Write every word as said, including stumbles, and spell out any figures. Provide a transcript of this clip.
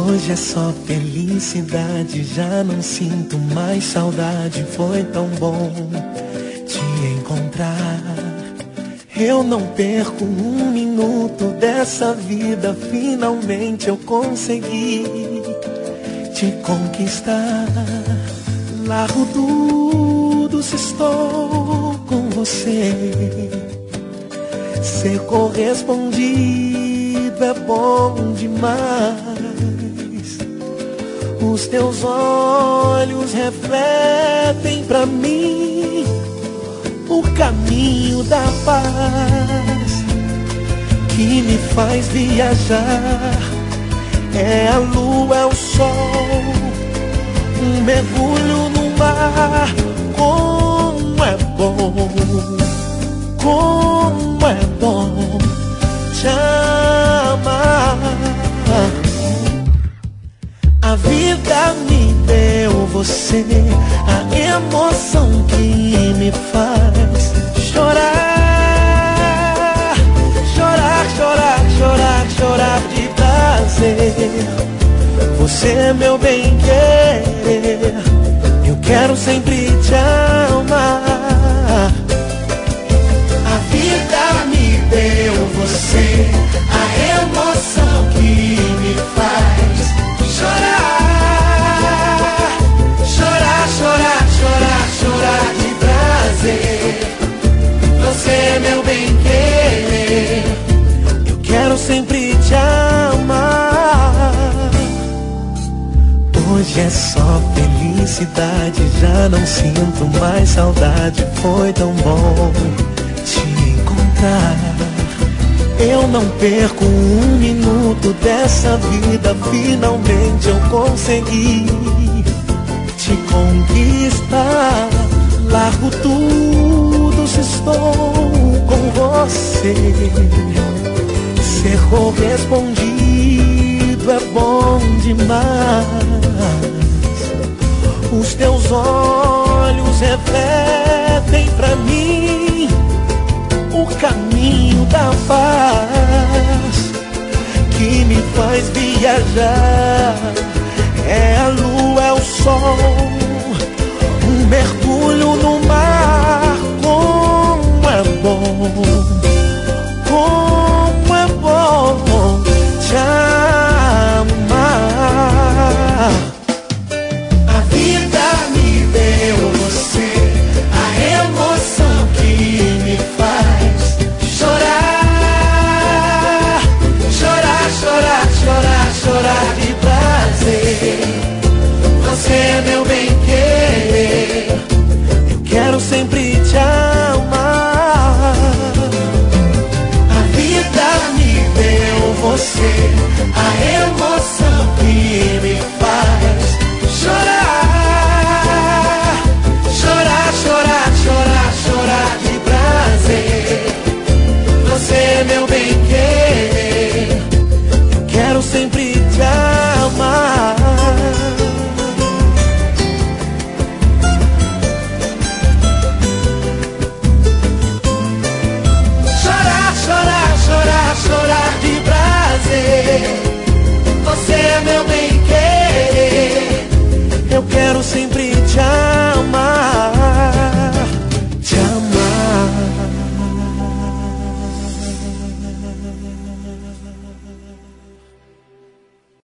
Hoje é só felicidade, já não sinto mais saudade. Foi tão bom te encontrar. Eu não perco um minuto dessa vida. Finalmente eu consegui te conquistar. Largo tudo se estou com você. Ser correspondido é bom demais. Os teus olhos refletem pra mim o caminho da paz que me faz viajar. É a lua, é o sol, um mergulho no mar. Como é bom, como é bom te amar. A vida me deu você, a emoção que me faz chorar, chorar, chorar, chorar, chorar de prazer. Você é meu bem-querer, eu quero sempre te amar. A vida me deu você, a emoção que me faz chorar, chorar, chorar, chorar, chorar de prazer. Você é meu bem-querer, eu quero sempre te amar. Hoje é só felicidade, já não sinto mais saudade. Foi tão bom te encontrar. Eu não perco um minuto dessa vida. Finalmente eu consegui te conquistar. Largo tudo se estou com você. Ser correspondido é bom demais. Os teus olhos refletem pra mim o caminho da paz que me faz viajar. É a lua, é o sol, um mergulho no mar. Como é bom, como é bom te amar. A vida me deu você, a emoção que me faz chorar, chorar, chorar, chorar, chorar de prazer. Você é meu bem-querer, eu quero sempre te amar. A vida me deu você, a emoção que me faz chorar, chorar, chorar, chorar, chorar de prazer. Você é meu bem-querer, eu quero sempre te amar. Chorar, chorar, chorar, chorar de prazer. Você é meu bem-querer, eu quero sempre te amar.